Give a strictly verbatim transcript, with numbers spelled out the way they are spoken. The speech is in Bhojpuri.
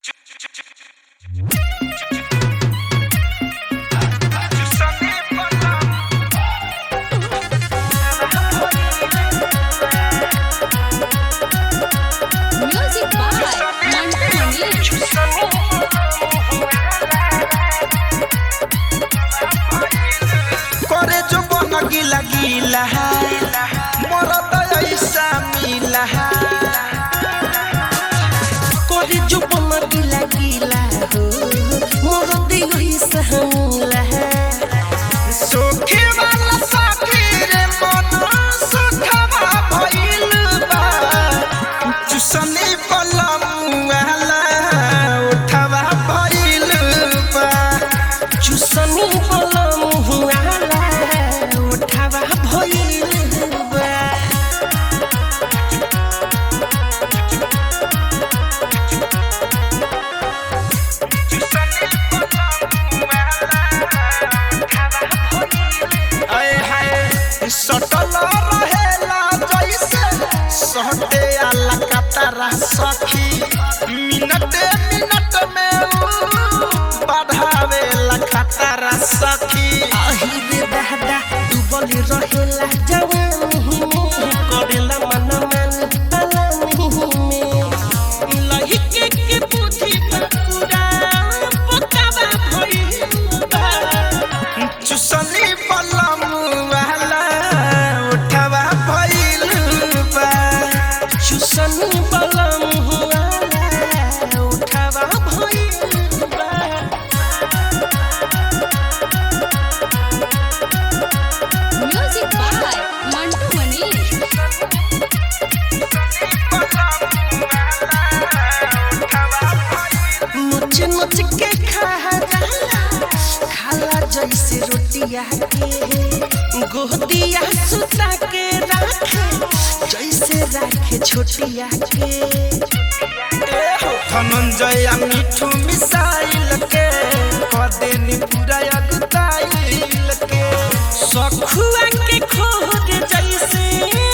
करे जो बन गिला गिला मोर ऐसा मिला करे जो बन गिला गिला हो मोर ऐसा मिला सोखे वाला साथी रे मन सुखवा भइल बा चुसने पलम वाला उठवा भइल बा चुसनी पलम वाला उठवा भइल बा सटल रहेला जैसे सहटे आला कतरा सखी मिनट मिनट में बढ़ावेला खतरा सखी आही रे दादा डूबल रहेला जवानी में करेला मन मन पलानी में लहिके के बुद्धि पूरा पकावा भइल बा चुसनी पलम वाला उठवा भइल बा चुसनी पलम वाला उठवा भइल बा Music by Mantu Mani. नोच नोच के खा जाला खाला जैसे रोटिया के गोदिया सुता के राखे जैसे राखे छोटिया के धनंजय मिठू मिसाइल के कदेनी पूरा अगताइल के सखुआ के खोद जैसे